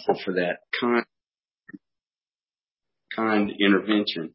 thankful for that kind intervention.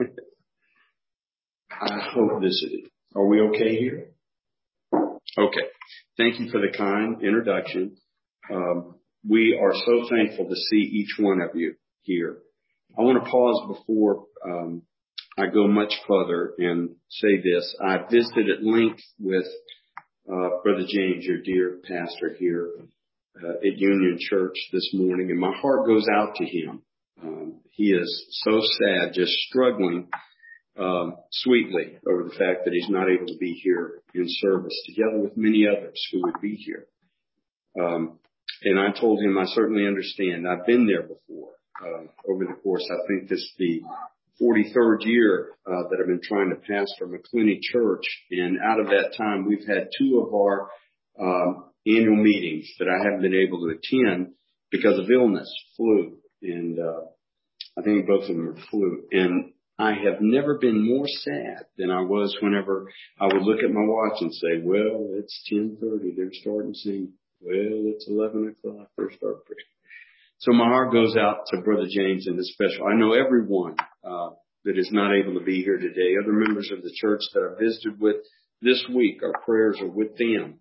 I hope are we okay here? Okay. Thank you for the kind introduction. We are so thankful to see each one of you here. I want to pause before I go much further and say this. I visited at length with Brother James, your dear pastor here at Union Church this morning, and my heart goes out to him. He is so sad, just struggling sweetly over the fact that he's not able to be here in service together with many others who would be here. And I told him I certainly understand. I've been there before. Over the course, I think this is the 43rd year that I've been trying to pastor McClenny Church. And out of that time, we've had 2 of our annual meetings that I haven't been able to attend because of illness, flu. And I think both of them are flu. And I have never been more sad than I was whenever I would look at my watch and say, well, it's 10:30. They're starting to sing. Well, it's 11 o'clock. They're starting preaching. So my heart goes out to Brother James in this special. I know everyone that is not able to be here today, other members of the church that I visited with this week, our prayers are with them.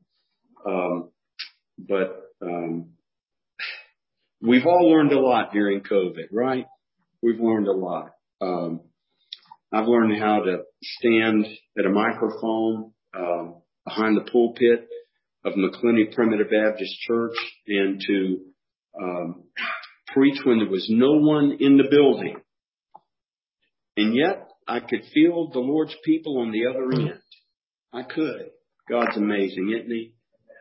But we've all learned a lot during COVID, right? We've learned a lot. I've learned how to stand at a microphone behind the pulpit of McClenny Primitive Baptist Church and to preach when there was no one in the building. And yet I could feel the Lord's people on the other end. I could. God's amazing, isn't he?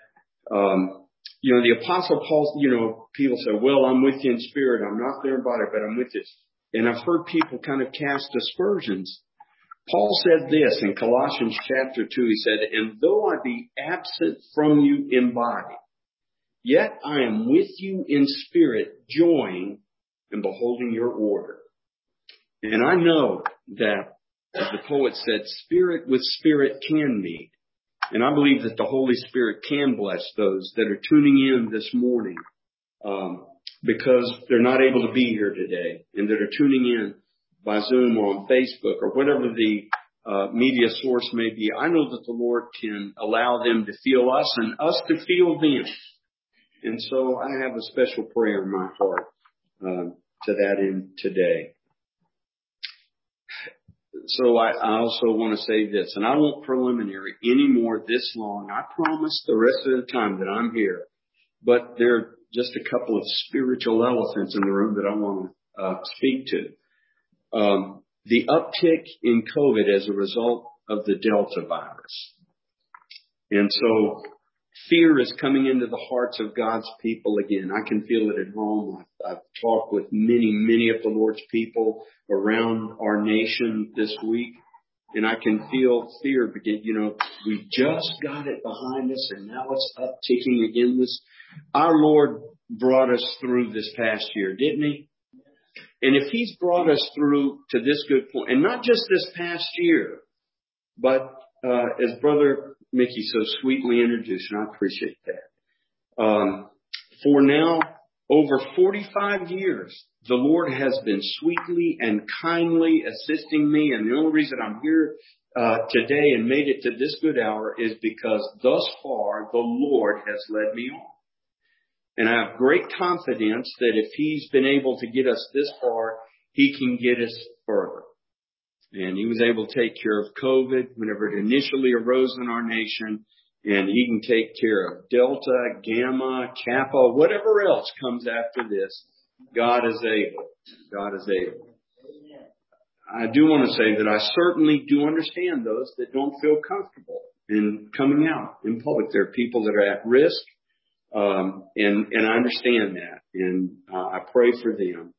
The Apostle Paul, people say, well, I'm with you in spirit. I'm not there in body, but I'm with you. And I've heard people kind of cast aspersions. Paul said this in Colossians chapter 2. He said, and though I be absent from you in body, yet I am with you in spirit, joying and beholding your order. And I know that, as the poet said, spirit with spirit can meet. And I believe that the Holy Spirit can bless those that are tuning in this morning because they're not able to be here today and that are tuning in by Zoom or on Facebook or whatever the media source may be. I know that the Lord can allow them to feel us and us to feel them. And so I have a special prayer in my heart to that end today. So I also want to say this, and I won't preliminary anymore this long. I promise the rest of the time that I'm here. But there are just a couple of spiritual elephants in the room that I want to speak to. The uptick in COVID as a result of the Delta virus. And so fear is coming into the hearts of God's people again. I can feel it at home. I've talked with many of the Lord's people around our nation this week. And I can feel fear begin. We just got it behind us and now it's upticking again. Our Lord brought us through this past year, didn't he? And if he's brought us through to this good point, and not just this past year, but as Brother Mickey so sweetly introduced, and I appreciate that. For now, over 45 years, the Lord has been sweetly and kindly assisting me. And the only reason I'm here today and made it to this good hour is because thus far the Lord has led me on. And I have great confidence that if he's been able to get us this far, he can get us further. And he was able to take care of COVID whenever it initially arose in our nation. And he can take care of Delta, Gamma, Kappa, whatever else comes after this. God is able. God is able. I do want to say that I certainly do understand those that don't feel comfortable in coming out in public. There are people that are at risk. And I understand that. And I pray for them.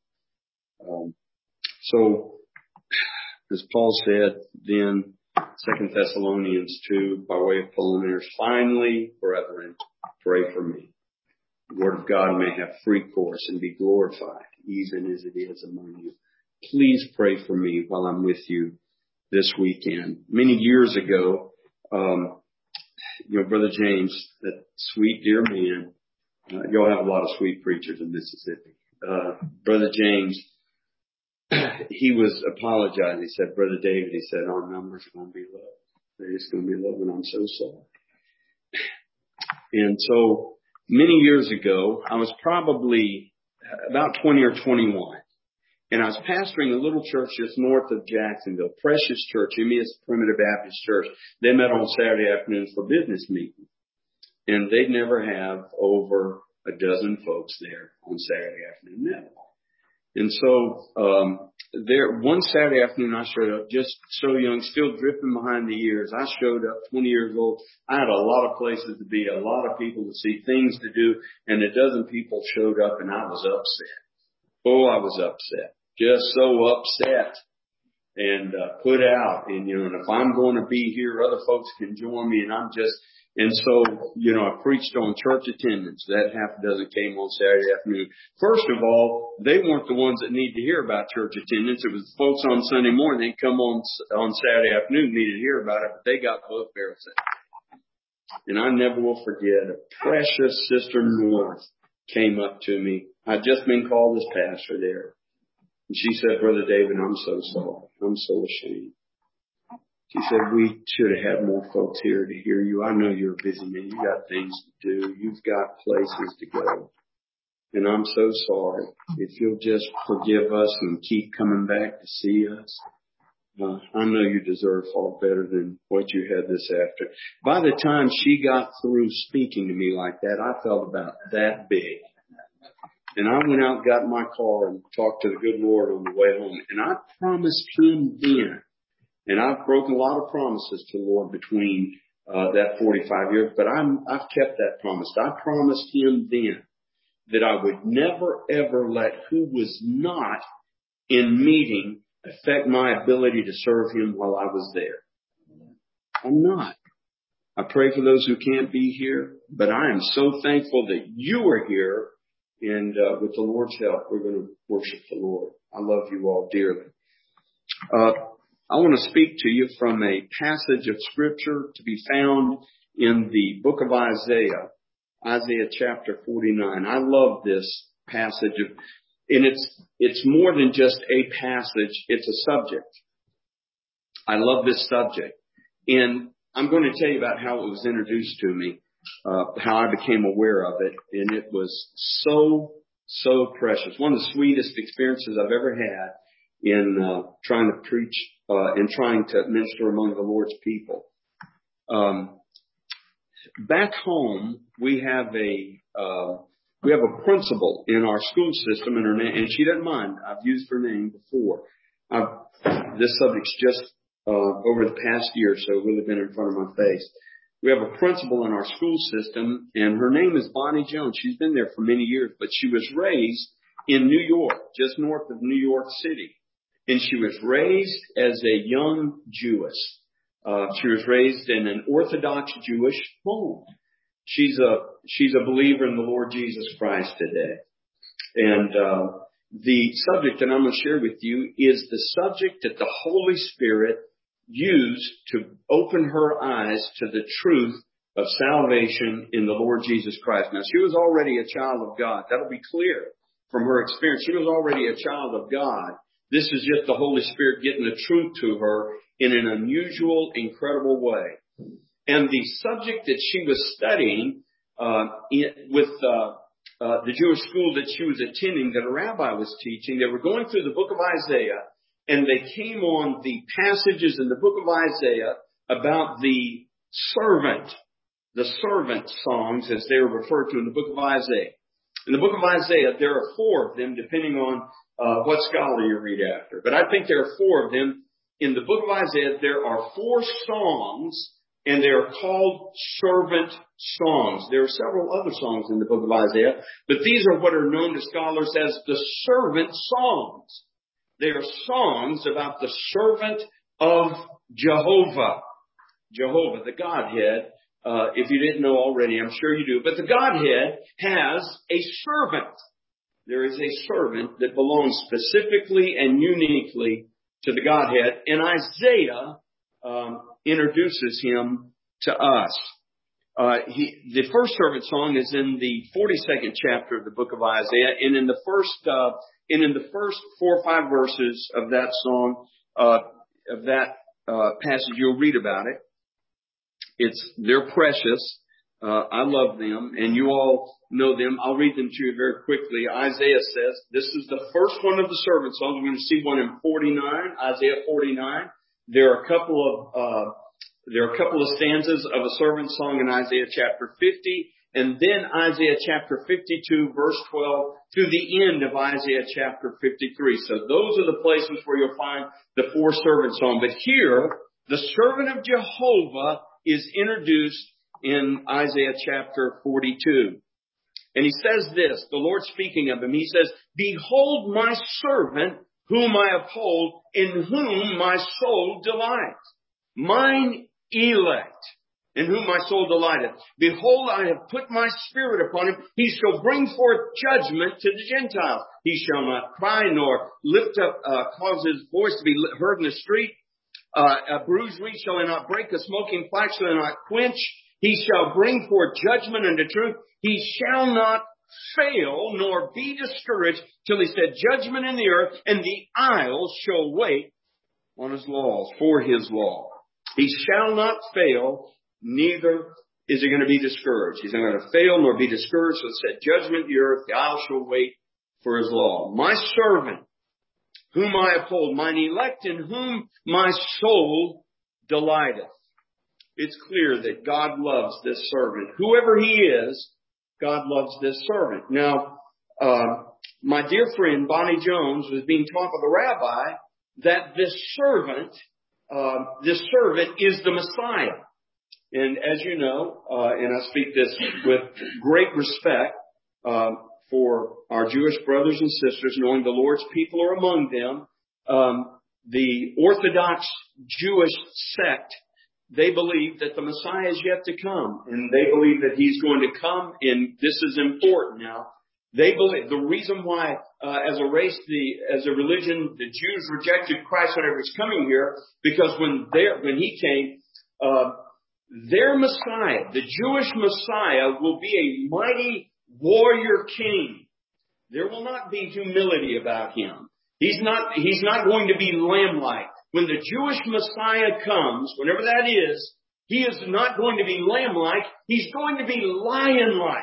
So, as Paul said, then 2 Thessalonians 2, by way of preliminaries, finally, brethren, pray for me. The word of God may have free course and be glorified, even as it is among you. Please pray for me while I'm with you this weekend. Many years ago, Brother James, that sweet dear man, You'll have a lot of sweet preachers in Mississippi. Brother James, he was apologizing. He said, Brother David, he said, our numbers are going to be low. They're just going to be low, and I'm so sorry. And so many years ago, I was probably about 20 or 21. And I was pastoring a little church just north of Jacksonville, Precious Church, Emmaus Primitive Baptist Church. They met on Saturday afternoons for business meetings. And they'd never have over a dozen folks there on Saturday afternoon meeting. And so, one Saturday afternoon I showed up just so young, still dripping behind the years. I showed up 20 years old. I had a lot of places to be, a lot of people to see, things to do, and a dozen people showed up and I was upset. Oh, I was upset. Just so upset. And, put out. And, and if I'm going to be here, other folks can join me, and so, I preached on church attendance. That half a dozen came on Saturday afternoon. First of all, they weren't the ones that need to hear about church attendance. It was folks on Sunday morning. They'd come on Saturday afternoon, needed to hear about it, but they got both barrels. And I never will forget, a precious Sister North came up to me. I'd just been called as pastor there. And she said, Brother David, I'm so sorry. I'm so ashamed. She said, we should have had more folks here to hear you. I know you're a busy man. You got things to do. You've got places to go. And I'm so sorry. If you'll just forgive us and keep coming back to see us. I know you deserve far better than what you had this afternoon. By the time she got through speaking to me like that, I felt about that big. And I went out and got in my car and talked to the good Lord on the way home. And I promised him then. And I've broken a lot of promises to the Lord between that 45 years, but I've kept that promise. I promised him then that I would never, ever let who was not in meeting affect my ability to serve him while I was there. I'm not. I pray for those who can't be here, but I am so thankful that you are here, and with the Lord's help, we're going to worship the Lord. I love you all dearly. I want to speak to you from a passage of Scripture to be found in the book of Isaiah, Isaiah chapter 49. I love this passage, and it's more than just a passage, it's a subject. I love this subject. And I'm going to tell you about how it was introduced to me, how I became aware of it, and it was so precious. One of the sweetest experiences I've ever had in trying to preach and trying to minister among the Lord's people. Back home, we have a principal in our school system, and her name, and she doesn't mind. I've used her name before. This subject's just over the past year or so really been in front of my face. We have a principal in our school system, and her name is Bonnie Jones. She's been there for many years, but she was raised in New York, just north of New York City. And she was raised as a young Jewess. She was raised in an Orthodox Jewish home. She's a believer in the Lord Jesus Christ today. And the subject that I'm going to share with you is the subject that the Holy Spirit used to open her eyes to the truth of salvation in the Lord Jesus Christ. Now, she was already a child of God. That'll be clear from her experience. She was already a child of God. This is just the Holy Spirit getting the truth to her in an unusual, incredible way. And the subject that she was studying with the Jewish school that she was attending, that a rabbi was teaching, they were going through the book of Isaiah, and they came on the passages in the book of Isaiah about the servant songs, as they were referred to in the book of Isaiah. In the book of Isaiah, there are 4 of them, depending on what scholar you read after. But I think there are 4 of them. In the book of Isaiah, there are 4 songs, and they are called servant songs. There are several other songs in the book of Isaiah, but these are what are known to scholars as the servant songs. They are songs about the servant of Jehovah. Jehovah, the Godhead. If you didn't know already, I'm sure you do. But the Godhead has a servant. There is a servant that belongs specifically and uniquely to the Godhead. And Isaiah introduces him to us. The first servant song is in the 42nd chapter of the book of Isaiah, and in the first 4 or 5 verses of that song, passage, you'll read about it. They're precious. I love them, and you all know them. I'll read them to you very quickly. Isaiah says, this is the first one of the servant songs. We're going to see one in 49, Isaiah 49. There are a couple of stanzas of a servant song in Isaiah chapter 50, and then Isaiah chapter 52, verse 12, to the end of Isaiah chapter 53. So those are the places where you'll find the 4 servant song. But here, the servant of Jehovah is introduced in Isaiah chapter 42. And he says this, the Lord speaking of him, he says, behold my servant whom I uphold, in whom my soul delights. Mine elect, in whom my soul delighteth. Behold, I have put my spirit upon him. He shall bring forth judgment to the Gentiles. He shall not cry nor lift up, cause his voice to be heard in the street. A bruised reed shall he not break, a smoking flax shall he not quench. He shall bring forth judgment unto truth. He shall not fail nor be discouraged till he set judgment in the earth, and the isles shall wait on his laws, for his law. He shall not fail, neither is he going to be discouraged. He's not going to fail nor be discouraged. So set judgment in the earth, the isles shall wait for his law. My servant, whom I uphold, mine elect, in whom my soul delighteth. It's clear that God loves this servant. Whoever he is, God loves this servant. Now, my dear friend Bonnie Jones was being taught by the rabbi that this servant is the Messiah. And as you know, and I speak this with great respect for our Jewish brothers and sisters, knowing the Lord's people are among them, the Orthodox Jewish sect, they believe that the Messiah is yet to come, and they believe that he's going to come, and this is important now. They believe the reason why, as a race, as a religion, the Jews rejected Christ whenever he was coming here, because when he came, their Messiah, the Jewish Messiah, will be a mighty warrior king. There will not be humility about him. He's not going to be lamb-like. When the Jewish Messiah comes, whenever that is, he is not going to be lamb-like. He's going to be lion-like.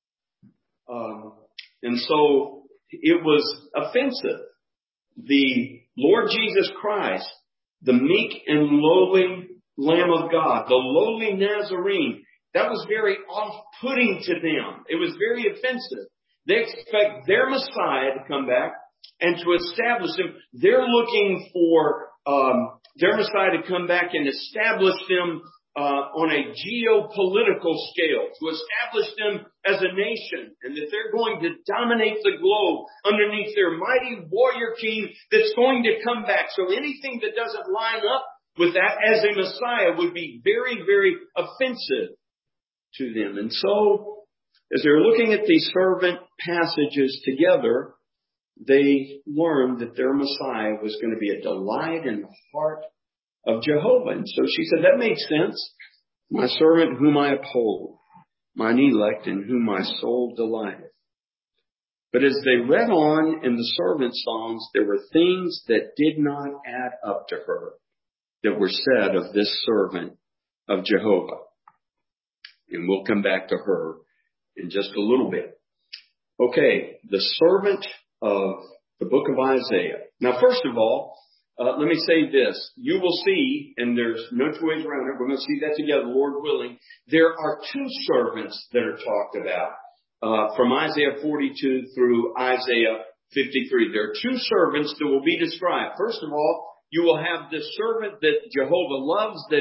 And so it was offensive. The Lord Jesus Christ, the meek and lowly Lamb of God, the lowly Nazarene, that was very off-putting to them. It was very offensive. They expect their Messiah to come back and to establish them. They're looking for their Messiah to come back and establish them on a geopolitical scale, to establish them as a nation, and that they're going to dominate the globe underneath their mighty warrior king that's going to come back. So anything that doesn't line up with that as a Messiah would be very, very offensive to them. And so, as they're looking at these servant passages together, they learned that their Messiah was going to be a delight in the heart of Jehovah. And so she said, that makes sense. My servant whom I uphold, mine elect in whom my soul delighteth. But as they read on in the servant songs, there were things that did not add up to her that were said of this servant of Jehovah. And we'll come back to her in just a little bit. Okay, the servant of the book of Isaiah. Now, first of all, let me say this. You will see, and there's no two ways around it, we're going to see that together, Lord willing. There are 2 servants that are talked about from Isaiah 42 through Isaiah 53. There are 2 servants that will be described. First of all, you will have this servant that Jehovah loves, that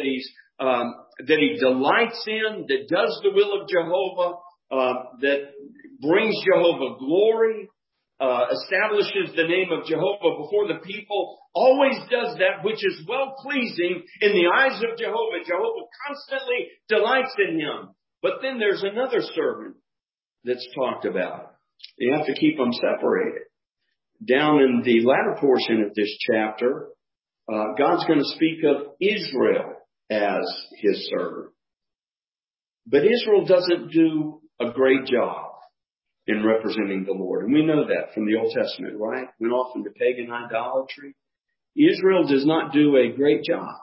he delights in, that does the will of Jehovah, that brings Jehovah glory, establishes the name of Jehovah before the people, always does that which is well-pleasing in the eyes of Jehovah. Jehovah constantly delights in him. But then there's another servant that's talked about. You have to keep them separated. Down in the latter portion of this chapter, God's going to speak of Israel as his servant. But Israel doesn't do a great job in representing the Lord. And we know that from the Old Testament, right? Went off into pagan idolatry. Israel does not do a great job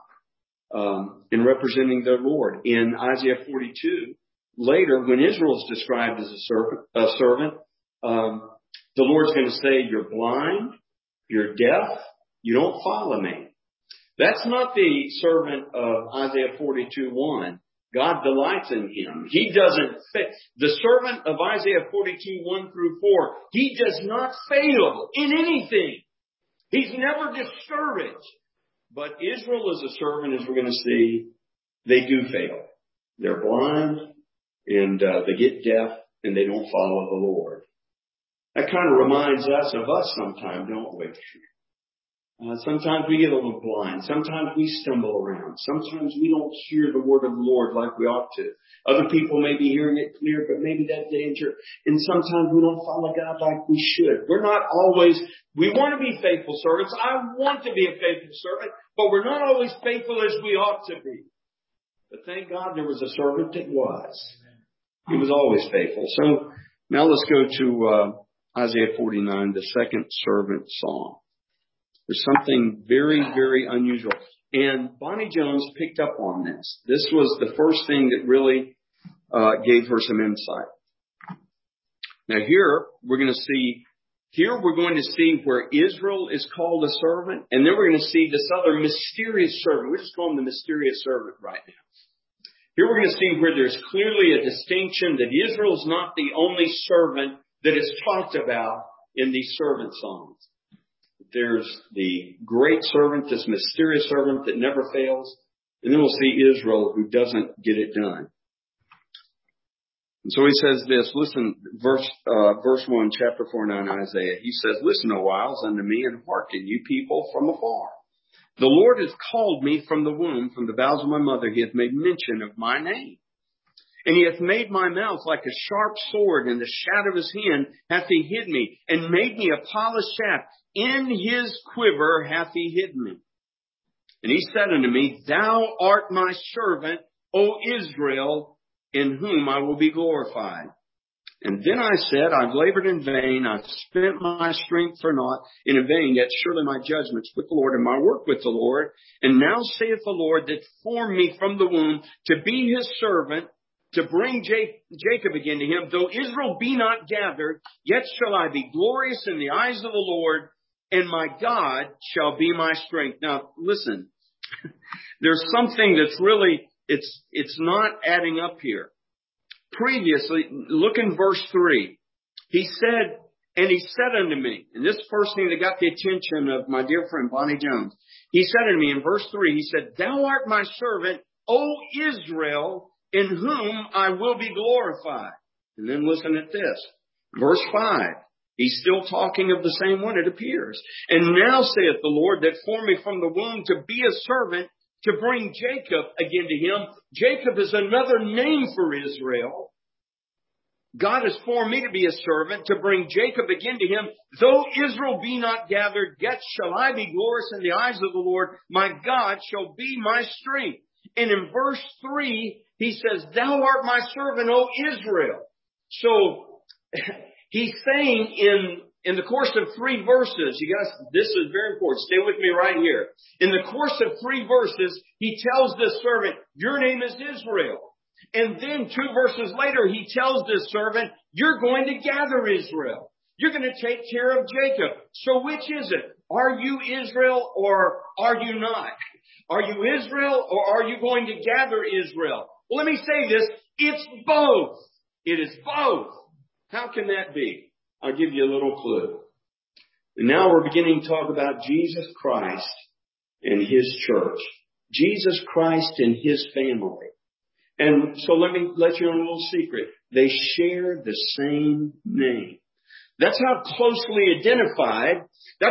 in representing their Lord. In Isaiah 42, later, when Israel is described as a servant, the Lord's going to say, you're blind, you're deaf, you don't follow me. That's not the servant of Isaiah 42:1. God delights in him. He doesn't fail. The servant of Isaiah 42:1 through 4, he does not fail in anything. He's never discouraged. But Israel as a servant, as we're going to see, they do fail. They're blind and they get deaf and they don't follow the Lord. That kind of reminds us of us sometimes, don't we? Sometimes we get a little blind. Sometimes we stumble around. Sometimes we don't hear the word of the Lord like we ought to. Other people may be hearing it clear, but maybe that's danger. And sometimes we don't follow God like we should. We're not always, we want to be faithful servants. I want to be a faithful servant, but we're not always faithful as we ought to be. But thank God there was a servant that was. He was always faithful. So now let's go to Isaiah 49, the second servant song. There's something very, very unusual. And Bonnie Jones picked up on this. This was the first thing that really gave her some insight. Now here we're going to see where Israel is called a servant. And then we're going to see this other mysterious servant. We just call him the mysterious servant right now. Here we're going to see where there's clearly a distinction that Israel's not the only servant that is talked about in these servant songs. There's the great servant, this mysterious servant that never fails. And then we'll see Israel who doesn't get it done. And so he says this, listen, verse 1, chapter 49, Isaiah. He says, listen a while unto me and hearken, you people from afar. The Lord has called me from the womb, from the bowels of my mother. He hath made mention of my name. And he hath made my mouth like a sharp sword, and the shaft of his hand hath he hid me, and made me a polished shaft. In his quiver hath he hid me. And he said unto me, thou art my servant, O Israel, in whom I will be glorified. And then I said, I've labored in vain, I've spent my strength for naught, in vain, yet surely my judgments with the Lord and my work with the Lord. And now saith the Lord that formed me from the womb to be his servant, to bring Jacob again to him. Though Israel be not gathered, yet shall I be glorious in the eyes of the Lord, and my God shall be my strength. Now, listen, there's something that's really, it's not adding up here. Previously, look in verse 3. He said, and he said unto me, and this first thing that got the attention of my dear friend Bonnie Jones. He said unto me in verse 3, he said, thou art my servant, O Israel, in whom I will be glorified. And then listen at this. Verse 5. He's still talking of the same one, it appears. And now saith the Lord that formed me from the womb to be a servant, to bring Jacob again to him. Jacob is another name for Israel. God has formed me to be a servant, to bring Jacob again to him. Though Israel be not gathered, yet shall I be glorious in the eyes of the Lord. My God shall be my strength. And in verse 3, he says, thou art my servant, O Israel. So he's saying in the course of 3 verses, you guys, this is very important. Stay with me right here. In the course of 3 verses, he tells this servant, your name is Israel. And then 2 verses later, he tells this servant, you're going to gather Israel. You're going to take care of Jacob. So which is it? Are you Israel or are you not? Are you Israel or are you going to gather Israel? Well, let me say this. It's both. It is both. How can that be? I'll give you a little clue. And now we're beginning to talk about Jesus Christ and his church. Jesus Christ and his family. And so let me let you in a little secret. They share the same name. That's how closely identified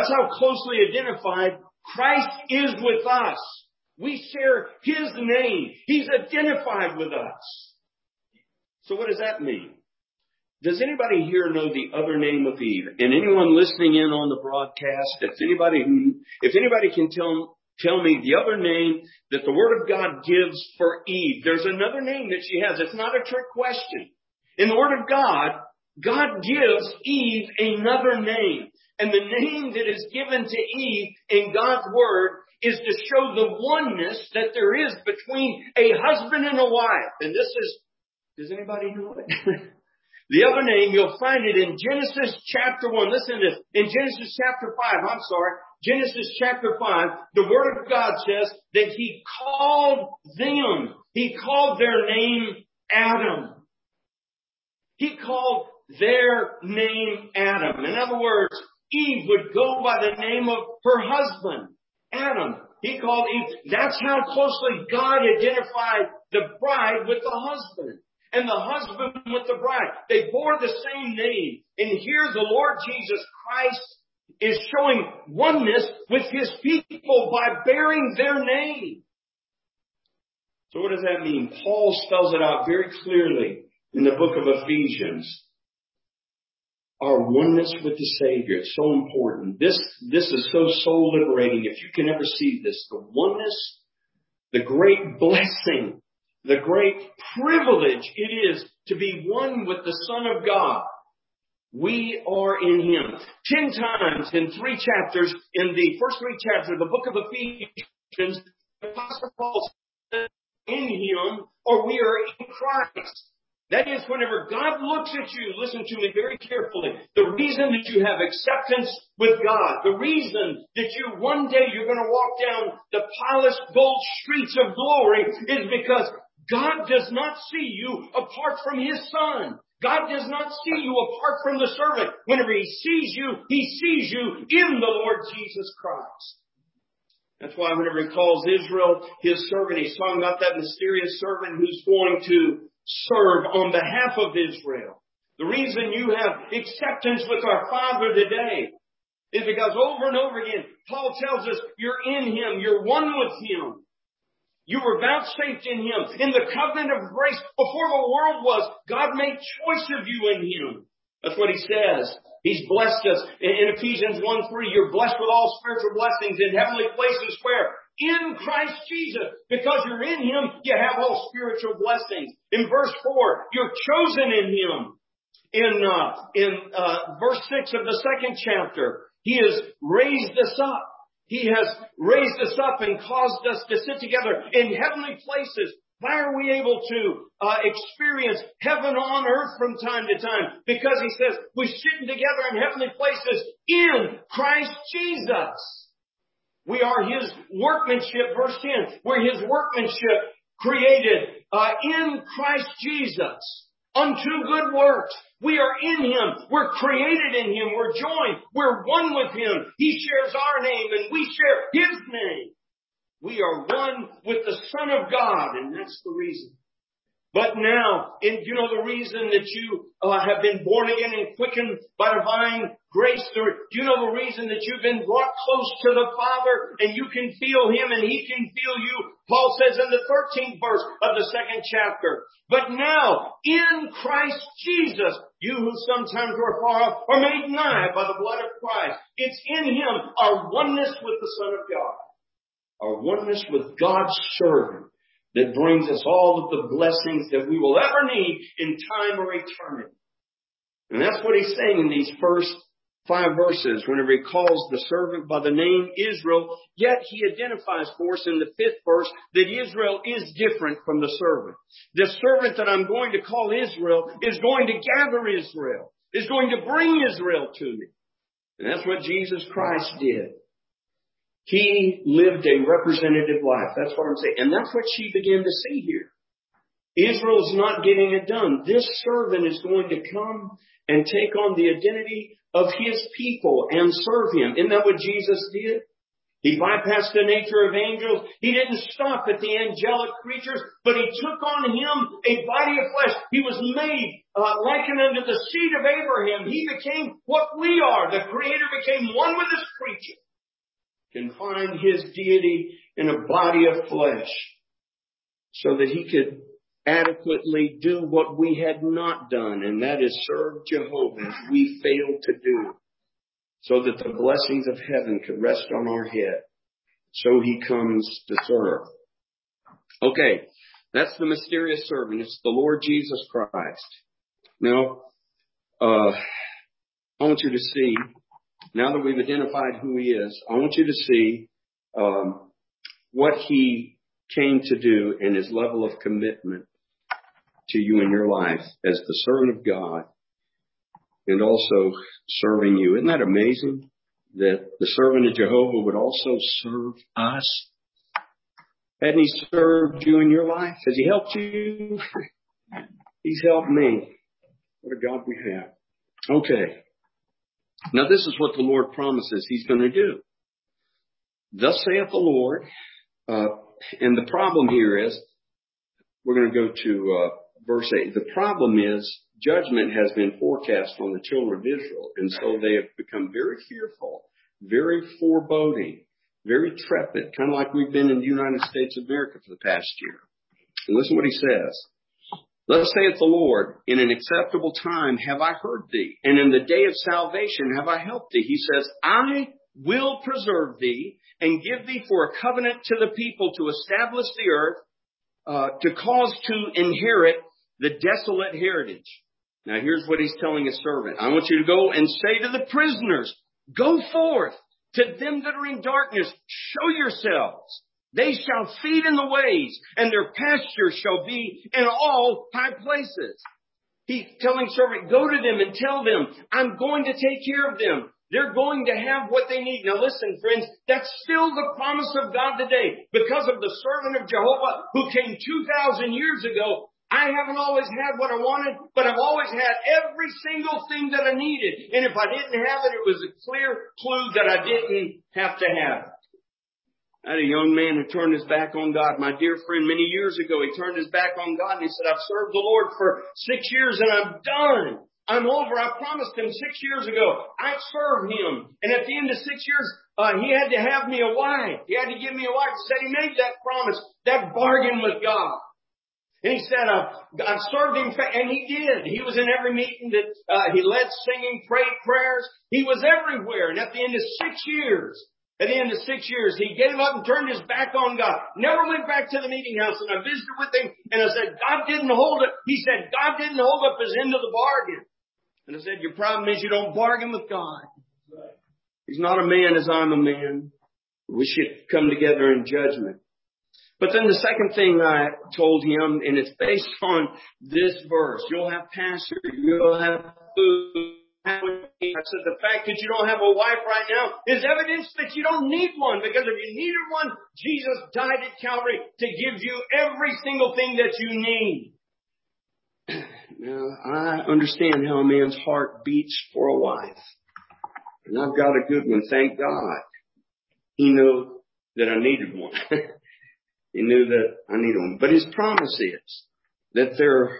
Christ is with us. We share his name. He's identified with us. So what does that mean? Does anybody here know the other name of Eve? And anyone listening in on the broadcast, if anybody can tell tell me the other name that the Word of God gives for Eve. There's another name that she has. It's not a trick question. In the Word of God, God gives Eve another name. And the name that is given to Eve in God's Word is to show the oneness that there is between a husband and a wife. And this is, does anybody know it? The other name, you'll find it in Genesis chapter 1. Listen to this. In Genesis chapter 5, Genesis chapter 5, the Word of God says that He called them. He called their name Adam. He called their name Adam. In other words, Eve would go by the name of her husband, Adam. He called Eve. That's how closely God identified the bride with the husband. And the husband with the bride. They bore the same name. And here the Lord Jesus Christ is showing oneness with His people by bearing their name. So what does that mean? Paul spells it out very clearly in the book of Ephesians. Our oneness with the Savior. It's so important. This is so soul liberating. If you can ever see this, the oneness, the great blessing, the great privilege it is to be one with the Son of God. We are in Him. 10 times in 3 chapters, in the first 3 chapters of the book of Ephesians, the Apostle Paul says, in Him, or we are in Christ. That is, whenever God looks at you, listen to me very carefully, the reason that you have acceptance with God, the reason that you one day you're going to walk down the polished gold streets of glory is because God does not see you apart from His Son. God does not see you apart from the servant. Whenever He sees you in the Lord Jesus Christ. That's why whenever He calls Israel His servant, He's talking about that mysterious servant who's going to serve on behalf of Israel. The reason you have acceptance with our Father today is because over and over again, Paul tells us you're in Him, you're one with Him. You were vouchsafed in Him. In the covenant of grace, before the world was, God made choice of you in Him. That's what He says. He's blessed us. In Ephesians 1:3, you're blessed with all spiritual blessings in heavenly places where? In Christ Jesus. Because you're in Him, you have all spiritual blessings. In verse 4, you're chosen in Him. In verse 6 of the 2nd chapter, He has raised us up. He has raised us up and caused us to sit together in heavenly places. Why are we able to experience heaven on earth from time to time? Because He says we're sitting together in heavenly places in Christ Jesus. We are His workmanship, verse 10. We're His workmanship created in Christ Jesus unto good works. We are in Him. We're created in Him. We're joined. We're one with Him. He shares our name and we share His name. We are one with the Son of God, and that's the reason. But now, you know the reason that you have been born again and quickened by divine grace? Do you know the reason that you've been brought close to the Father and you can feel Him and He can feel you? Paul says in the 13th verse of the 2nd chapter, but now, in Christ Jesus, you who sometimes were far off are made nigh by the blood of Christ. It's in Him, our oneness with the Son of God. Our oneness with God's servant that brings us all of the blessings that we will ever need in time or eternity. And that's what He's saying in these first 5 verses. Whenever He calls the servant by the name Israel, yet He identifies for us in the 5th verse that Israel is different from the servant. The servant that I'm going to call Israel is going to gather Israel, is going to bring Israel to me. And that's what Jesus Christ did. He lived a representative life. That's what I'm saying. And that's what she began to see here. Israel's not getting it done. This servant is going to come and take on the identity of His people and serve Him. Isn't that what Jesus did? He bypassed the nature of angels. He didn't stop at the angelic creatures, but He took on Him a body of flesh. He was made likened unto the seed of Abraham. He became what we are. The Creator became one with His creature. Can find His deity in a body of flesh so that He could adequately do what we had not done, and that is serve Jehovah as we failed to do, so that the blessings of heaven could rest on our head. So he comes to serve. Okay, that's the mysterious servant. It's the Lord Jesus Christ. Now, I want you to see, now that we've identified who he is, I want you to see what he came to do and his level of commitment to you in your life as the servant of God and also serving you. Isn't that amazing that the servant of Jehovah would also serve us? Hadn't he served you in your life? Has he helped you? He's helped me. What a God we have. Okay. Now this is what the Lord promises he's going to do. Thus saith the Lord. And the problem here is, we're going to go to verse 8. The problem is, judgment has been forecast on the children of Israel. And so they have become very fearful, very foreboding, very trepid, kind of like we've been in the United States of America for the past year. And listen what he says. Thus saith the Lord, in an acceptable time have I heard thee, and in the day of salvation have I helped thee. He says, I will preserve thee and give thee for a covenant to the people to establish the earth, to cause to inherit the desolate heritage. Now here's what he's telling his servant. I want you to go and say to the prisoners, go forth. To them that are in darkness, show yourselves. They shall feed in the ways, and their pasture shall be in all high places. He's telling servant, go to them and tell them, I'm going to take care of them. They're going to have what they need. Now listen, friends, that's still the promise of God today. Because of the servant of Jehovah who came 2,000 years ago, I haven't always had what I wanted, but I've always had every single thing that I needed. And if I didn't have it, it was a clear clue that I didn't have to have it. I had a young man who turned his back on God. My dear friend, many years ago, he turned his back on God and he said, I've served the Lord for 6 years and I'm done. I'm over. I promised him 6 years ago I'd serve him. And at the end of 6 years, he had to have me a wife. He had to give me a wife. He said he made that promise, that bargain with God. And he said, I've served him, and he did. He was in every meeting that he led singing, prayed prayers. He was everywhere. And at the end of 6 years, he gave up and turned his back on God. Never went back to the meeting house. And I visited with him, and I said, God didn't hold it. He said, God didn't hold up his end of the bargain. And I said, your problem is you don't bargain with God. He's not a man as I'm a man. We should come together in judgment. But then the second thing I told him, and it's based on this verse, you'll have pasture, you'll have food. I said the fact that you don't have a wife right now is evidence that you don't need one, because if you needed one, Jesus died at Calvary to give you every single thing that you need. Now, I understand how a man's heart beats for a wife. And I've got a good one, thank God. He knew that I needed one. He knew that I needed one. But his promise is that they're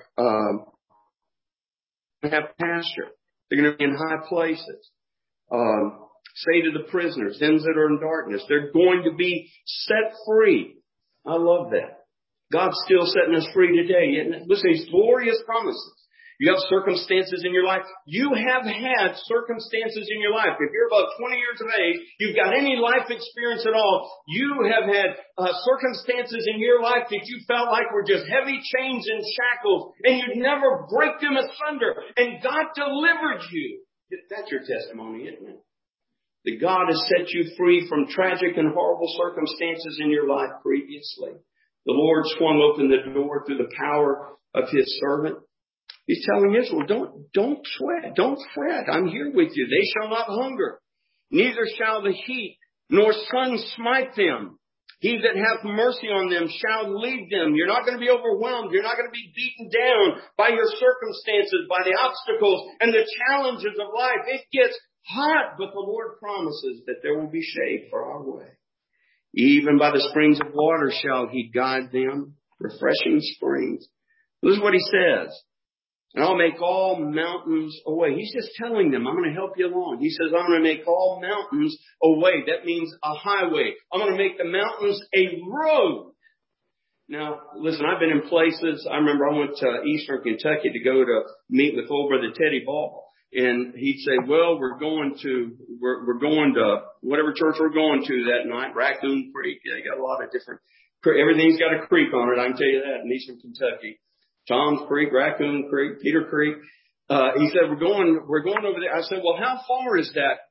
have pasture. They're going to be in high places. Say to the prisoners, them that are in darkness, they're going to be set free. I love that. God's still setting us free today. Listen, these glorious promises. You have circumstances in your life. You have had circumstances in your life. If you're about 20 years of age, you've got any life experience at all, you have had circumstances in your life that you felt like were just heavy chains and shackles, and you'd never break them asunder. And God delivered you. That's your testimony, isn't it? That God has set you free from tragic and horrible circumstances in your life previously. The Lord swung open the door through the power of His servant. He's telling Israel, don't sweat, don't fret. I'm here with you. They shall not hunger, neither shall the heat nor sun smite them. He that hath mercy on them shall lead them. You're not going to be overwhelmed. You're not going to be beaten down by your circumstances, by the obstacles and the challenges of life. It gets hot, but the Lord promises that there will be shade for our way. Even by the springs of water shall He guide them, refreshing springs. This is what He says. And I'll make all mountains away. He's just telling them, I'm going to help you along. He says, I'm going to make all mountains away. That means a highway. I'm going to make the mountains a road. Now, listen, I've been in places. I remember I went to Eastern Kentucky to go to meet with old brother Teddy Ball. And he'd say, well, we're going to whatever church we're going to that night, Raccoon Creek. They got a lot of different, everything's got a creek on it. I can tell you that in Eastern Kentucky. Tom's Creek, Raccoon Creek, Peter Creek. He said, we're going over there. I said, well, how far is that?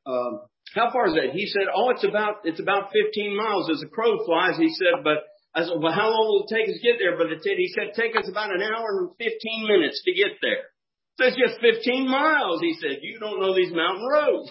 He said, oh, it's about 15 miles as a crow flies. He said, but I said, well, how long will it take us to get there? But he said, take us about an hour and 15 minutes to get there. So it's just 15 miles. He said, you don't know these mountain roads.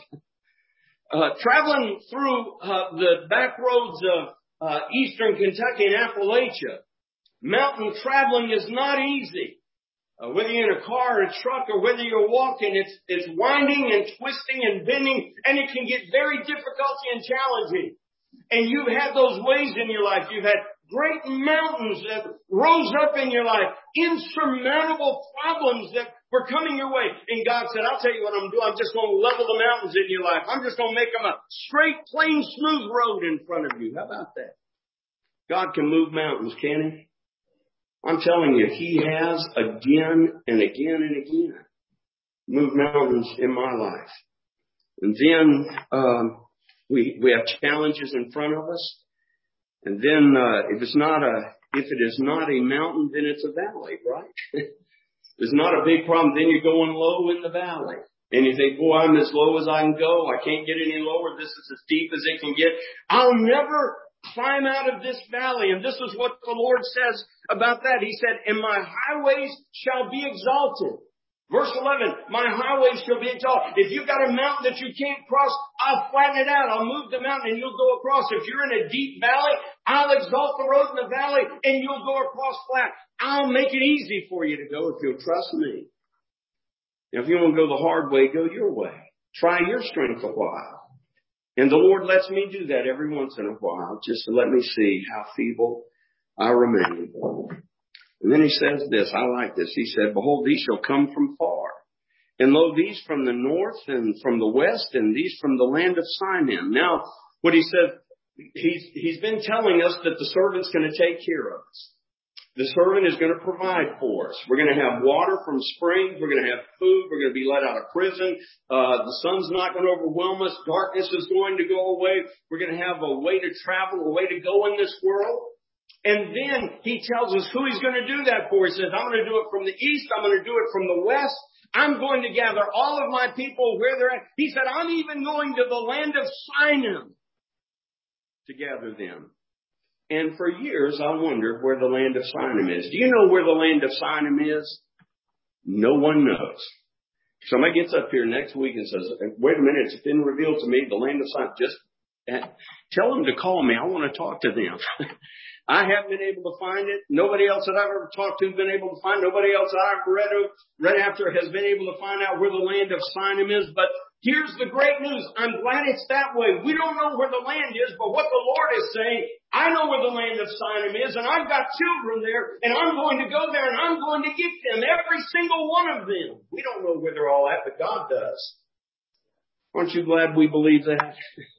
Traveling through the back roads of Eastern Kentucky and Appalachia, mountain traveling is not easy. Whether you're in a car or a truck or whether you're walking, it's winding and twisting and bending, and it can get very difficult and challenging. And you've had those ways in your life. You've had great mountains that rose up in your life, insurmountable problems that were coming your way. And God said, I'll tell you what I'm going to do. I'm just going to level the mountains in your life. I'm just going to make them a straight, plain, smooth road in front of you. How about that? God can move mountains, can He? I'm telling you, He has again and again and again moved mountains in my life. And then we have challenges in front of us. And then if it is not a mountain, then it's a valley, right? It's not a big problem. Then you're going low in the valley. And you think, boy, I'm as low as I can go. I can't get any lower. This is as deep as it can get. I'll never climb out of this valley. And this is what the Lord says about that. He said, and my highways shall be exalted. Verse 11, my highways shall be exalted. If you've got a mountain that you can't cross, I'll flatten it out. I'll move the mountain and you'll go across. If you're in a deep valley, I'll exalt the road in the valley and you'll go across flat. I'll make it easy for you to go if you'll trust me. Now, if you want to go the hard way, go your way. Try your strength a while. And the Lord lets me do that every once in a while, just to let me see how feeble I remain. And then He says this, I like this. He said, behold, these shall come from far. And lo, these from the north and from the west, and these from the land of Sinim. Now, what He said, He's been telling us that the servant's going to take care of us. The servant is going to provide for us. We're going to have water from springs. We're going to have food. We're going to be let out of prison. The sun's not going to overwhelm us. Darkness is going to go away. We're going to have a way to travel, a way to go in this world. And then He tells us who He's going to do that for. He says, I'm going to do it from the east. I'm going to do it from the west. I'm going to gather all of my people where they're at. He said, I'm even going to the land of Sinim to gather them. And for years, I wondered where the land of Sinim is. Do you know where the land of Sinim is? No one knows. Somebody gets up here next week and says, wait a minute, it's been revealed to me, the land of Sinim. Just tell them to call me. I want to talk to them. I haven't been able to find it. Nobody else that I've ever talked to has been able to find it. Nobody else that I've read after has been able to find out where the land of Sinim is. But here's the great news. I'm glad it's that way. We don't know where the land is, but what the Lord is saying, I know where the land of Sinim is, and I've got children there, and I'm going to go there, and I'm going to get them, every single one of them. We don't know where they're all at, but God does. Aren't you glad we believe that?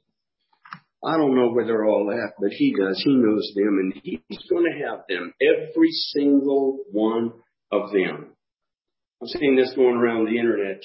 I don't know where they're all at, but He does. He knows them, and He's going to have them, every single one of them. I'm seeing this going around the internet,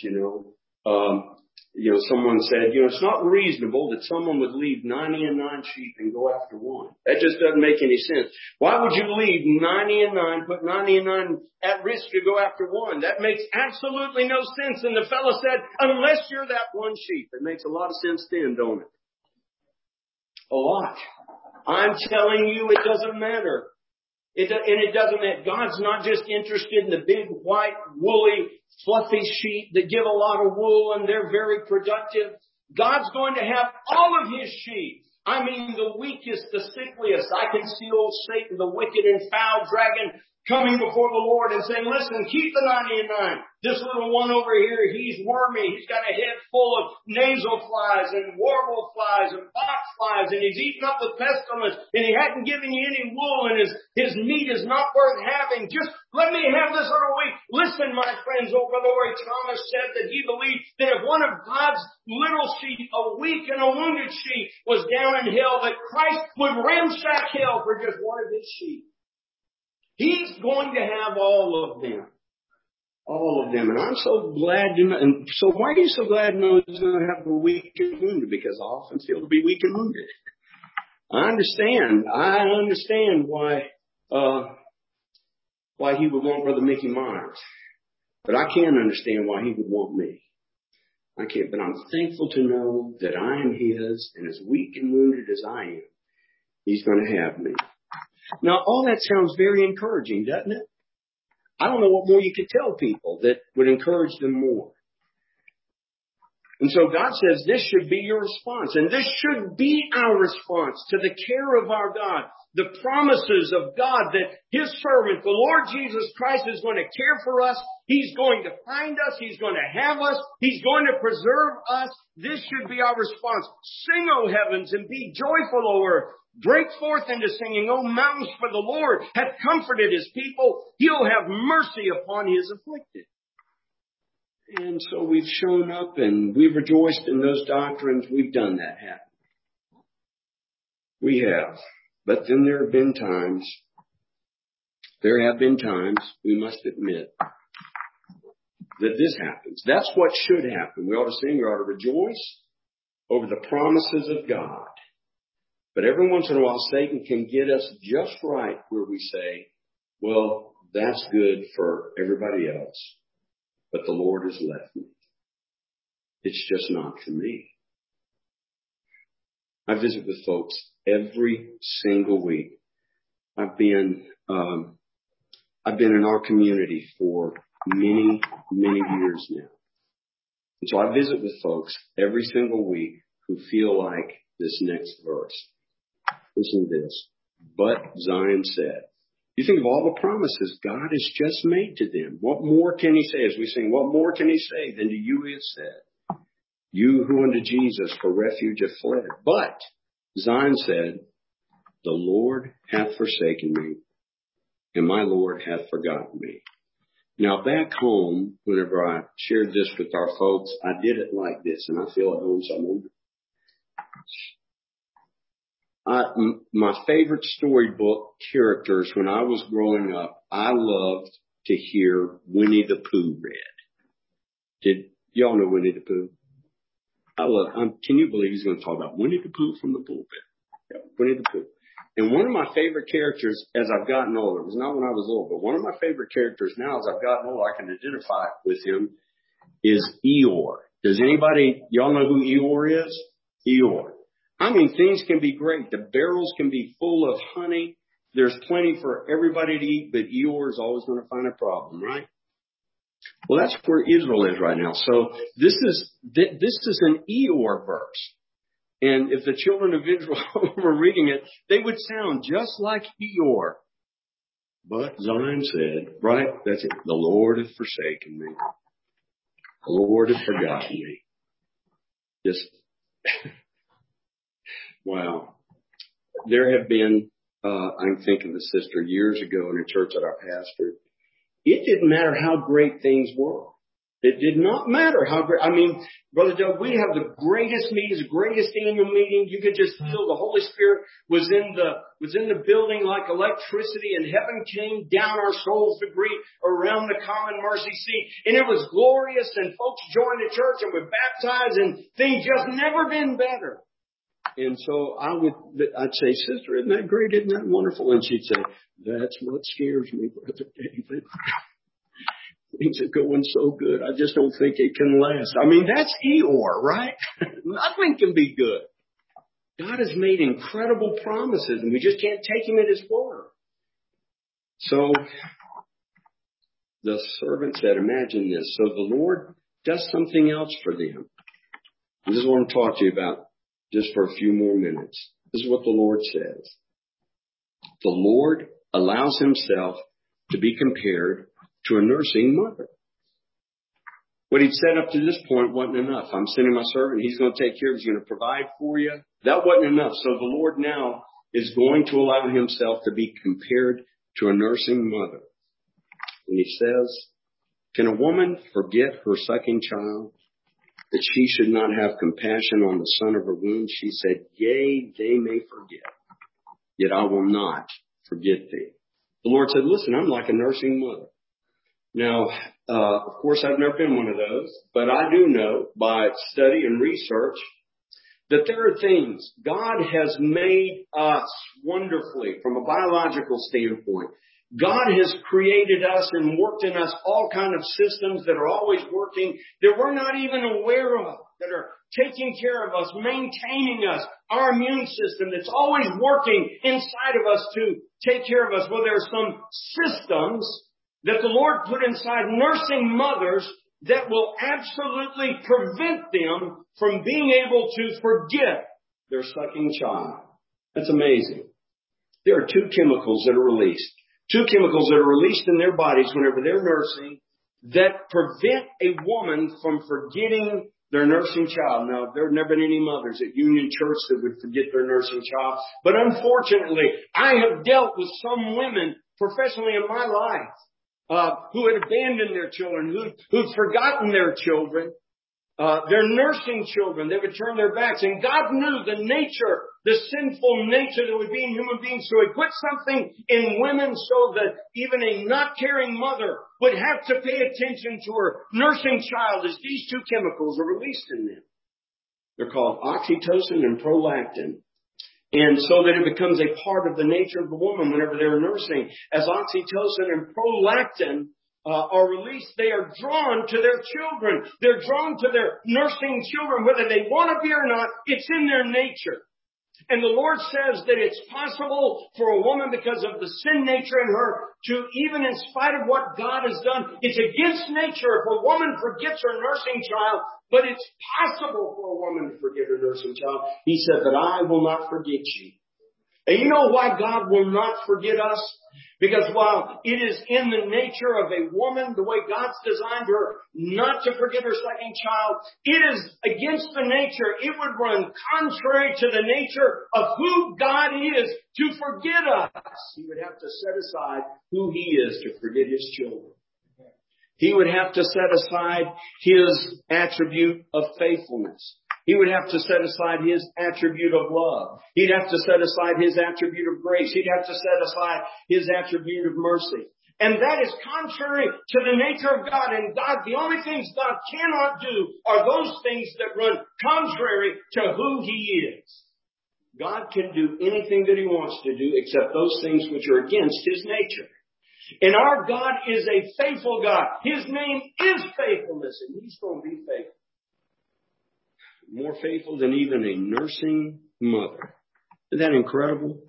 someone said, it's not reasonable that someone would leave 99 sheep and go after one. That just doesn't make any sense. Why would you leave 99, put 99 at risk to go after one? That makes absolutely no sense. And the fellow said, unless you're that one sheep. It makes a lot of sense then, don't it? A lot. I'm telling you, it doesn't matter. It doesn't matter. God's not just interested in the big, white, woolly, fluffy sheep that give a lot of wool and they're very productive. God's going to have all of His sheep. I mean, the weakest, the sickliest. I can see old Satan, the wicked and foul dragon, coming before the Lord and saying, listen, keep the 99. This little one over here, he's wormy. He's got a head full of nasal flies and warble flies and box flies, and he's eaten up with pestilence, and he hadn't given you any wool, and his meat is not worth having. Just let me have this little week. Listen, my friends, old Brother Roy Thomas said that he believed that if one of God's little sheep, a weak and a wounded sheep, was down in hell, that Christ would ransack hell for just one of His sheep. He's going to have all of them. All of them. And I'm so glad to know. And so why are you so glad to know he's going to have a weak and wounded? Because I often feel to be weak and wounded. I understand why he would want Brother Mickey Myers. But I can't understand why he would want me. I can't. But I'm thankful to know that I am his, and as weak and wounded as I am, he's going to have me. Now, all that sounds very encouraging, doesn't it? I don't know what more you could tell people that would encourage them more. And so God says this should be your response. And this should be our response to the care of our God. The promises of God that His servant, the Lord Jesus Christ, is going to care for us. He's going to find us. He's going to have us. He's going to preserve us. This should be our response. Sing, O heavens, and be joyful, O earth. Break forth into singing, O mountains, for the Lord hath comforted His people. He'll have mercy upon His afflicted. And so we've shown up and we've rejoiced in those doctrines. We've done that, haven't we? We have. But then there have been times, we must admit, that this happens. That's what should happen. We ought to sing, we ought to rejoice over the promises of God. But every once in a while, Satan can get us just right where we say, well, that's good for everybody else, but the Lord has left me. It's just not for me. I visit with folks every single week. I've been in our community for many, many years now. And so I visit with folks every single week who feel like this next verse. Listen to this. But Zion said, you think of all the promises God has just made to them. What more can He say? As we sing, what more can He say than to you He has said? You who unto Jesus for refuge have fled. But Zion said, the Lord hath forsaken me, and my Lord hath forgotten me. Now back home, whenever I shared this with our folks, I did it like this, and I feel at home somewhere. My favorite storybook characters when I was growing up, I loved to hear Winnie the Pooh read. Did y'all know Winnie the Pooh? Can you believe he's going to talk about Winnie the Pooh from the pulpit? Yeah, Winnie the Pooh. And one of my favorite characters as I've gotten older, it was not when I was old, but one of my favorite characters now as I've gotten older, I can identify with him, is Eeyore. Does anybody, y'all know who Eeyore is? Eeyore. I mean, things can be great. The barrels can be full of honey. There's plenty for everybody to eat, but Eeyore is always going to find a problem, right? Well, that's where Israel is right now. So this is an Eeyore verse. And if the children of Israel were reading it, they would sound just like Eeyore. But Zion said, right, that's it. The Lord hath forsaken me. The Lord hath forgotten me. Just, wow. There have been, I'm thinking of a sister years ago in a church that I pastored. It didn't matter how great things were. It did not matter how great. I mean, Brother Doug, we have the greatest meetings, greatest annual meeting. You could just feel the Holy Spirit was in the building like electricity, and heaven came down our souls to greet around the common mercy seat. And it was glorious, and folks joined the church and were baptized, and things just never been better. And so I'd say, sister, isn't that great? Isn't that wonderful? And she'd say, that's what scares me, Brother David. Things are going so good. I just don't think it can last. I mean, that's Eeyore, right? Nothing can be good. God has made incredible promises, and we just can't take Him at His word. So the servant said, imagine this. So the Lord does something else for them. And this is what I'm talking to you about just for a few more minutes. This is what the Lord says. The Lord allows Himself to be compared to a nursing mother. What He'd said up to this point wasn't enough. I'm sending my servant. He's going to take care of you. He's going to provide for you. That wasn't enough. So the Lord now is going to allow Himself to be compared to a nursing mother. And He says, can a woman forget her sucking child, that she should not have compassion on the son of her womb? She said, yea, they may forget, yet I will not forget thee. The Lord said, listen, I'm like a nursing mother. Now, of course, I've never been one of those, but I do know by study and research that there are things God has made us wonderfully from a biological standpoint. God has created us and worked in us all kind of systems that are always working, that we're not even aware of, that are taking care of us, maintaining us, our immune system that's always working inside of us to take care of us. Well, there are some systems that the Lord put inside nursing mothers that will absolutely prevent them from being able to forget their sucking child. That's amazing. There are two chemicals that are released. Two chemicals that are released in their bodies whenever they're nursing that prevent a woman from forgetting their nursing child. Now, there have never been any mothers at Union Church that would forget their nursing child. But unfortunately, I have dealt with some women professionally in my life who had abandoned their children, who'd forgotten their children, their nursing children. They would turn their backs. And God knew the nature, the sinful nature that would be in human beings. So He put something in women so that even a not caring mother would have to pay attention to her nursing child as these two chemicals are released in them. They're called oxytocin and prolactin. And so that it becomes a part of the nature of the woman whenever they're nursing. As oxytocin and prolactin are released, they are drawn to their children. They're drawn to their nursing children, whether they want to be or not. It's in their nature. And the Lord says that it's possible for a woman, because of the sin nature in her, to, even in spite of what God has done, it's against nature if a woman forgets her nursing child, but it's possible for a woman to forget her nursing child. He said, but I will not forget you. And you know why God will not forget us? Because while it is in the nature of a woman, the way God's designed her, not to forget her second child, it is against the nature. It would run contrary to the nature of who God is to forget us. He would have to set aside who He is to forget His children. He would have to set aside His attribute of faithfulness. He would have to set aside His attribute of love. He'd have to set aside His attribute of grace. He'd have to set aside His attribute of mercy. And that is contrary to the nature of God. And God, the only things God cannot do are those things that run contrary to who He is. God can do anything that He wants to do except those things which are against His nature. And our God is a faithful God. His name is faithfulness, and He's going to be faithful. More faithful than even a nursing mother. Isn't that incredible?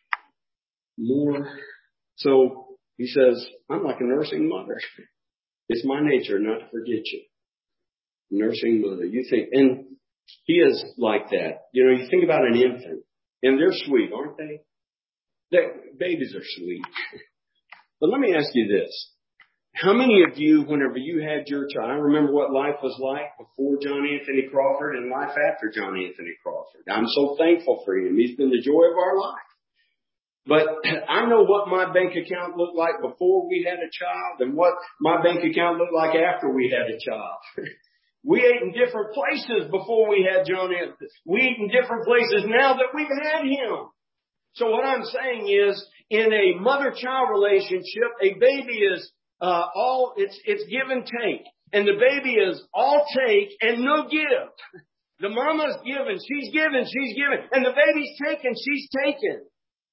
More. So He says, I'm like a nursing mother. It's my nature not to forget you. Nursing mother. You think, and He is like that. You know, you think about an infant, and they're sweet, aren't they? Babies are sweet. But let me ask you this. How many of you, whenever you had your child, I remember what life was like before John Anthony Crawford and life after John Anthony Crawford. I'm so thankful for him. He's been the joy of our life. But I know what my bank account looked like before we had a child and what my bank account looked like after we had a child. We ate in different places before we had John Anthony. We eat in different places now that we've had him. So what I'm saying is, in a mother-child relationship, a baby is it's give and take. And the baby is all take and no give. The mama's giving, she's giving, and the baby's taking, she's taking.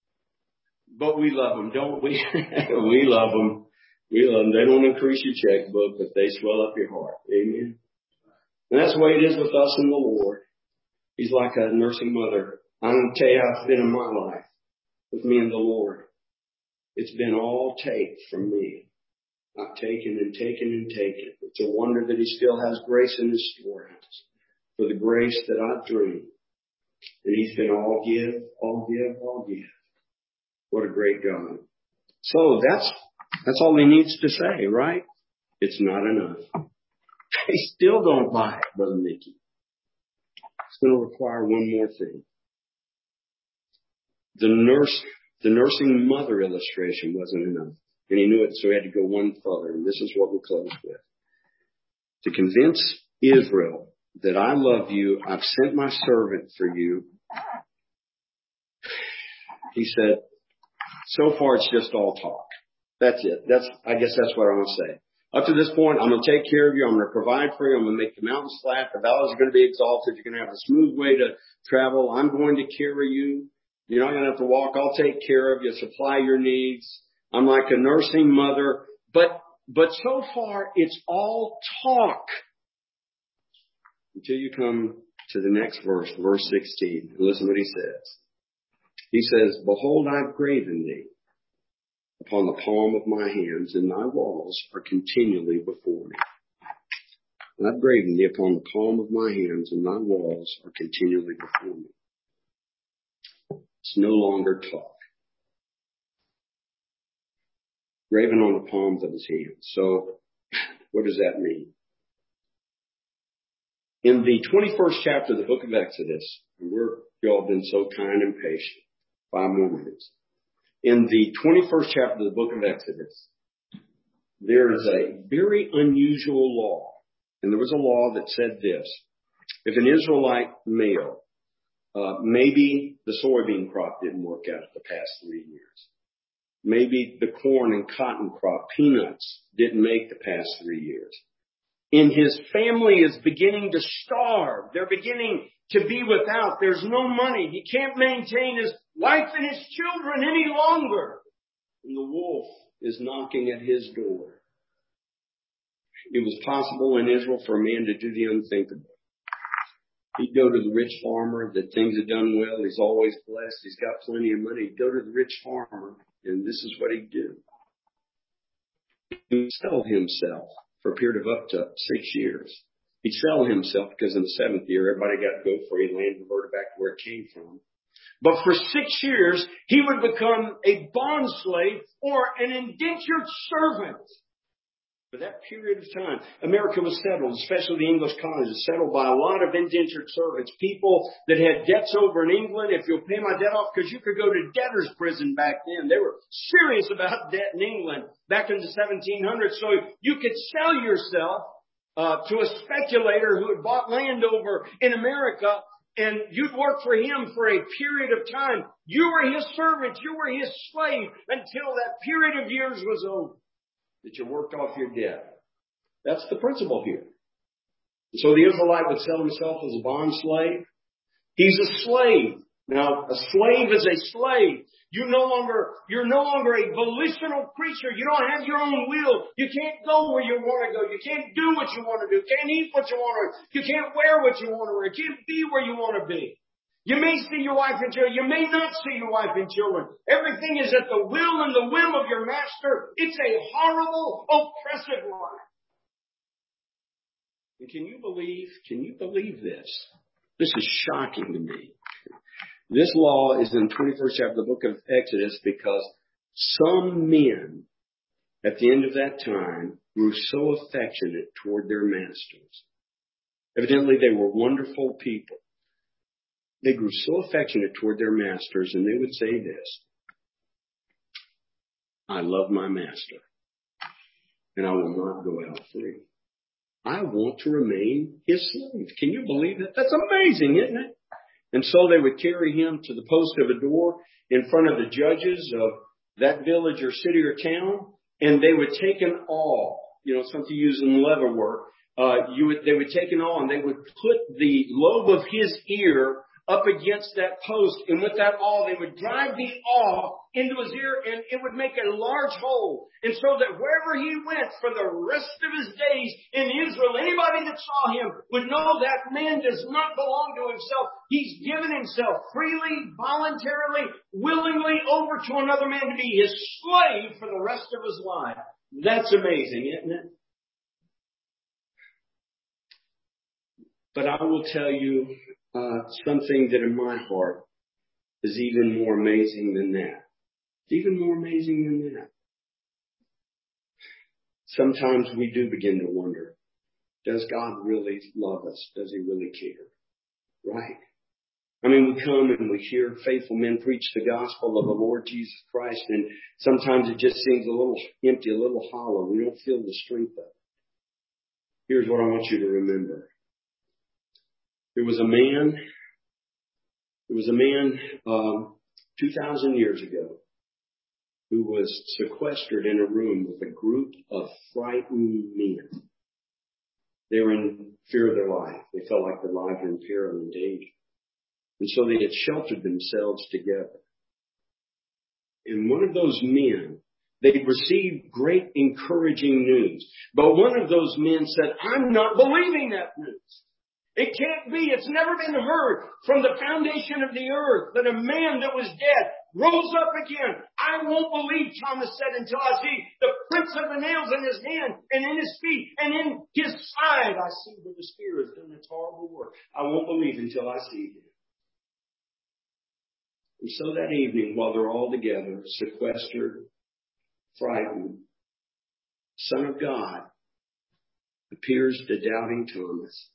But we love them, don't we? We love them. We love them. They don't increase your checkbook, but they swell up your heart. Amen. And that's the way it is with us and the Lord. He's like a nursing mother. I'm going to tell you how it's been in my life with me and the Lord. It's been all take from me. I've taken and taken and taken. It's a wonder that He still has grace in His storehouse for the grace that I've dreamed. And He's been all give, all give, all give. What a great God. So that's all He needs to say, right? It's not enough. They still don't buy it, Brother Mickey. It's going to require one more thing. The nursing mother illustration wasn't enough. And He knew it, so He had to go one further. And this is what we close with. To convince Israel that I love you, I've sent my servant for you. He said, so far it's just all talk. That's it. I guess that's what I want to say. Up to this point, I'm going to take care of you. I'm going to provide for you. I'm going to make the mountains flat. The valleys are going to be exalted. You're going to have a smooth way to travel. I'm going to carry you. You're not going to have to walk. I'll take care of you, supply your needs. I'm like a nursing mother. But so far, it's all talk. Until you come to the next verse, verse 16. And listen what he says. He says, behold, I've graven thee upon the palm of my hands, and thy walls are continually before me. I've graven thee upon the palm of my hands, and thy walls are continually before me. It's no longer talk. Graven on the palms of his hands. So, what does that mean? In the 21st chapter of the book of Exodus, and y'all have been so kind and patient. 5 more minutes. In the 21st chapter of the book of Exodus, there is a very unusual law. And there was a law that said this. If an Israelite male, maybe the soybean crop didn't work out the past 3 years. Maybe the corn and cotton crop, peanuts, didn't make the past 3 years. And his family is beginning to starve. They're beginning to be without. There's no money. He can't maintain his wife and his children any longer. And the wolf is knocking at his door. It was possible in Israel for a man to do the unthinkable. He'd go to the rich farmer that things had done well. He's always blessed. He's got plenty of money. He'd go to the rich farmer, and this is what he'd do. He'd sell himself for a period of up to 6 years. He'd sell himself because in the 7th year, everybody got to go for it. Land reverted back to where it came from. But for 6 years, he would become a bond slave or an indentured servant. For that period of time, America was settled, especially the English colonies, settled by a lot of indentured servants, people that had debts over in England. If you'll pay my debt off, because you could go to debtor's prison back then. They were serious about debt in England back in the 1700s. So you could sell yourself to a speculator who had bought land over in America, and you'd work for him for a period of time. You were his servant. You were his slave until that period of years was over, that you worked off your debt. That's the principle here. So the Israelite would sell himself as a bond slave. He's a slave. Now, a slave is a slave. You're no longer a volitional creature. You don't have your own will. You can't go where you want to go. You can't do what you want to do. You can't eat what you want to eat. You can't wear what you want to wear. You can't be where you want to be. You may see your wife and children. You may not see your wife and children. Everything is at the will and the whim of your master. It's a horrible, oppressive life. And can you believe this? This is shocking to me. This law is in the 21st chapter of the book of Exodus because some men at the end of that time grew so affectionate toward their masters. Evidently, they were wonderful people. They grew so affectionate toward their masters, and they would say this: I love my master, and I will not go out free. I want to remain his slave. Can you believe that? That's amazing, isn't it? And so they would carry him to the post of a door in front of the judges of that village or city or town, and they would take an awl, something used in leather work. They would take an awl, and they would put the lobe of his ear up against that post, and with that awl, they would drive the awl into his ear, and it would make a large hole. And so that wherever he went for the rest of his days in Israel, anybody that saw him would know that man does not belong to himself. He's given himself freely, voluntarily, willingly over to another man to be his slave for the rest of his life. That's amazing, isn't it? But I will tell you something that in my heart is even more amazing than that. It's even more amazing than that. Sometimes we do begin to wonder, does God really love us? Does he really care? Right? I mean, we come and we hear faithful men preach the gospel of the Lord Jesus Christ, and sometimes it just seems a little empty, a little hollow. We don't feel the strength of it. Here's what I want you to remember. There was a man 2,000 years ago who was sequestered in a room with a group of frightened men. They were in fear of their life. They felt like their lives were in peril and danger. And so they had sheltered themselves together. And one of those men, they'd received great encouraging news. But one of those men said, I'm not believing that news. It can't be. It's never been heard from the foundation of the earth that a man that was dead rose up again. I won't believe, Thomas said, until I see the prints of the nails in his hand and in his feet and in his side. I see where the spear has done its horrible work. I won't believe until I see him. And so that evening, while they're all together, sequestered, frightened, Son of God appears to doubting Thomas.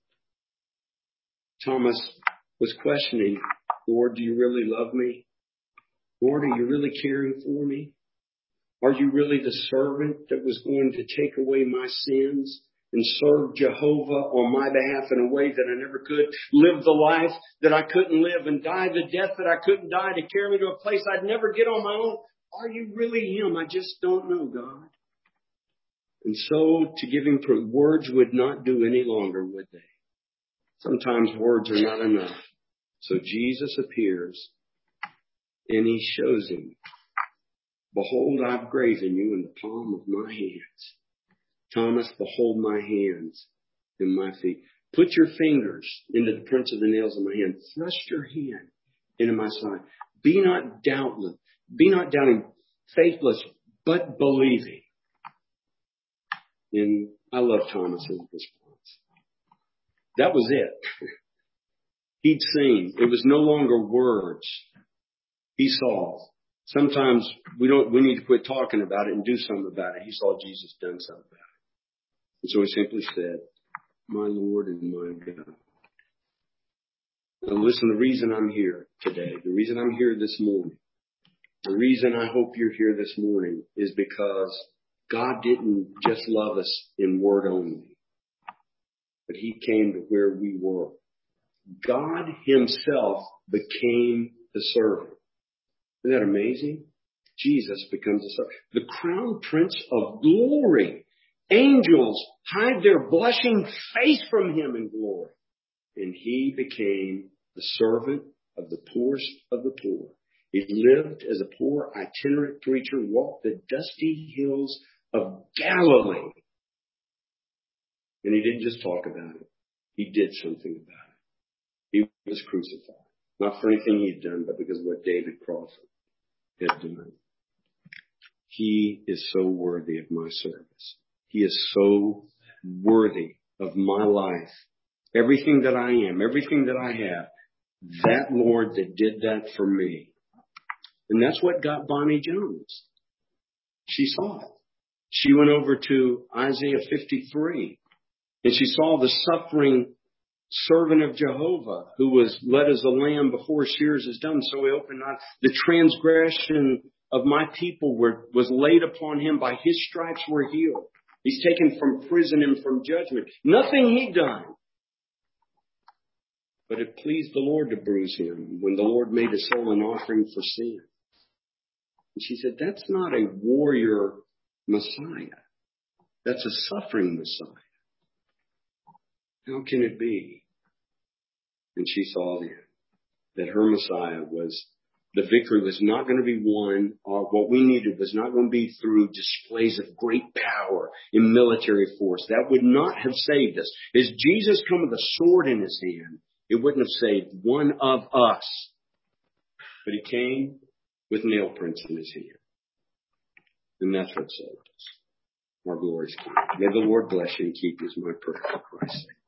Thomas was questioning, Lord, do you really love me? Lord, are you really caring for me? Are you really the servant that was going to take away my sins and serve Jehovah on my behalf in a way that I never could? Live the life that I couldn't live and die the death that I couldn't die to carry me to a place I'd never get on my own? Are you really Him? I just don't know, God. And so to give Him proof, words would not do any longer, would they? Sometimes words are not enough. So Jesus appears and He shows him, behold, I've graven you in the palm of my hands. Thomas, behold my hands and my feet. Put your fingers into the prints of the nails of my hand. Thrust your hand into my side. Be not doubting, faithless, but believing. And I love Thomas's response. That was it. He'd seen. It was no longer words. He saw. Sometimes we need to quit talking about it and do something about it. He saw Jesus done something about it. And so he simply said, my Lord and my God. Now listen, the reason I'm here today, the reason I'm here this morning, the reason I hope you're here this morning is because God didn't just love us in word only. But He came to where we were. God Himself became the servant. Isn't that amazing? Jesus becomes the servant. The crown prince of glory. Angels hide their blushing face from Him in glory. And He became the servant of the poorest of the poor. He lived as a poor itinerant preacher, walked the dusty hills of Galilee. And He didn't just talk about it. He did something about it. He was crucified. Not for anything He'd done, but because of what David Crawford had done. He is so worthy of my service. He is so worthy of my life. Everything that I am, everything that I have, that Lord that did that for me. And that's what got Bonnie Jones. She saw it. She went over to Isaiah 53. And she saw the suffering servant of Jehovah who was led as a lamb before shears is done. So He opened not. The transgression of my people was laid upon Him. By His stripes we're healed. He's taken from prison and from judgment. Nothing He'd done. But it pleased the Lord to bruise Him when the Lord made His soul an offering for sin. And she said, that's not a warrior Messiah. That's a suffering Messiah. How can it be? And she saw then that her Messiah the victory was not going to be won, or what we needed was not going to be through displays of great power in military force. That would not have saved us. As Jesus come with a sword in His hand, it wouldn't have saved one of us. But He came with nail prints in His hand. And that's what saved us. Our glorious King. May the Lord bless you and keep you, as my prayer for Christ's sake.